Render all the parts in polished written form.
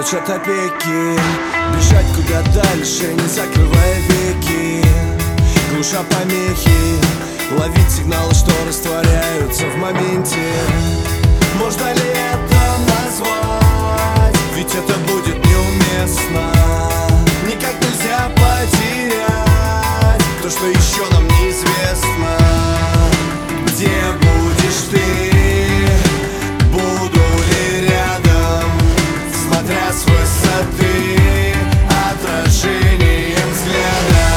Молчат опеки, бежать куда дальше, не закрывая веки. Глуша помехи, ловить сигналы, что растворяются в моменте. Можно ли это назвать? Ведь это будет неуместно. Никак нельзя потерять то, что еще нам неизвестно. Где будешь ты? Буду ли рядом? Смотря с высоты, отражением взгляда.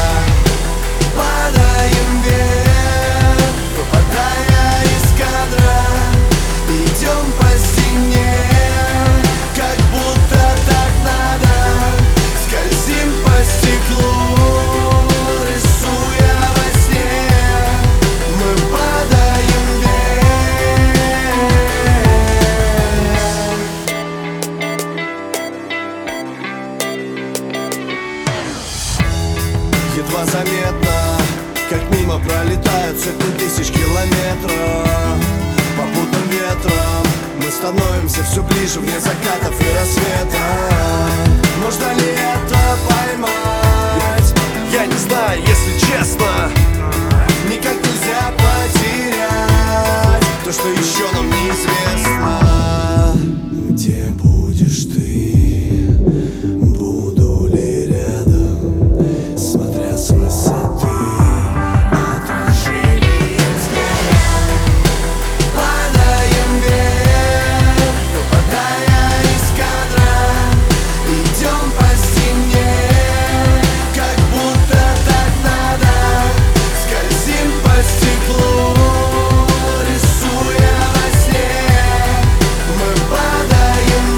Падаем вверх, выпадая из кадра. Идем по стене, как будто так надо. Скользим по стеклу, рисуя во сне. Мы падаем вверх. Едва заметно, как мимо пролетают сотни тысяч километров. Попутным ветром мы становимся все ближе, вне закатов и рассвета. Можно ли это поймать? Я не знаю, если честно. Никак нельзя потерять то, что еще нам неизвестно. Где будешь ты? Буду ли рядом? Смотря с высоты, отражением взгляда. Падаем вверх, выпадая из кадра. Идем по стене, как будто так надо. Скользим по стеклу, рисуя во сне. Мы падаем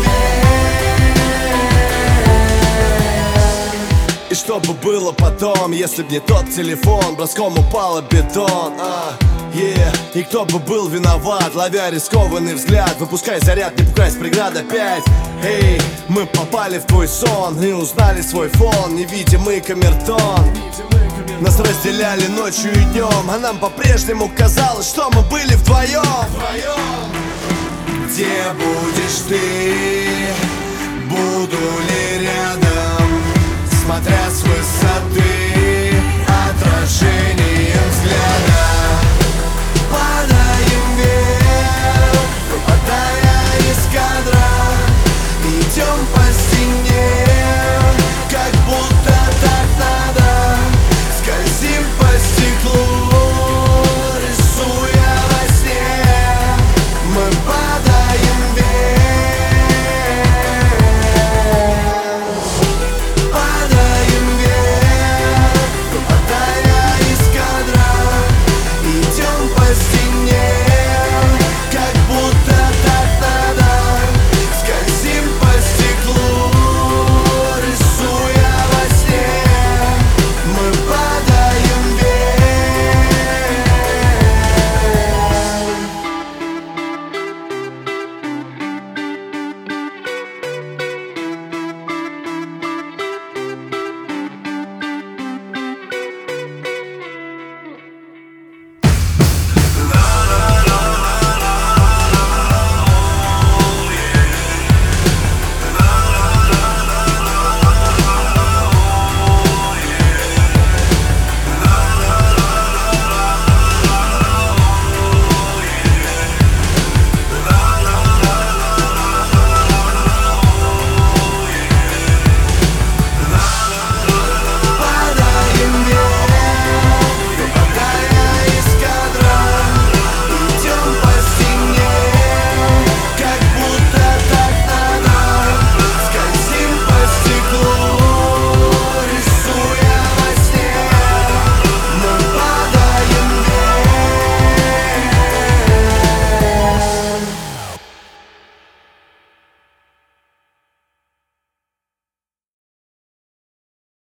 вверх. И что бы было потом, если б не тот телефон? Броском упал бетон. И кто бы был виноват, ловя рискованный взгляд? Выпускай заряд, не пугайся, преграда 5. Эй, мы попали в твой сон и узнали свой фон, невидимый камертон. Нас разделяли ночью и днем, а нам по-прежнему казалось, что мы были вдвоем. Где будешь ты? Буду ли рядом? Смотря с высоты,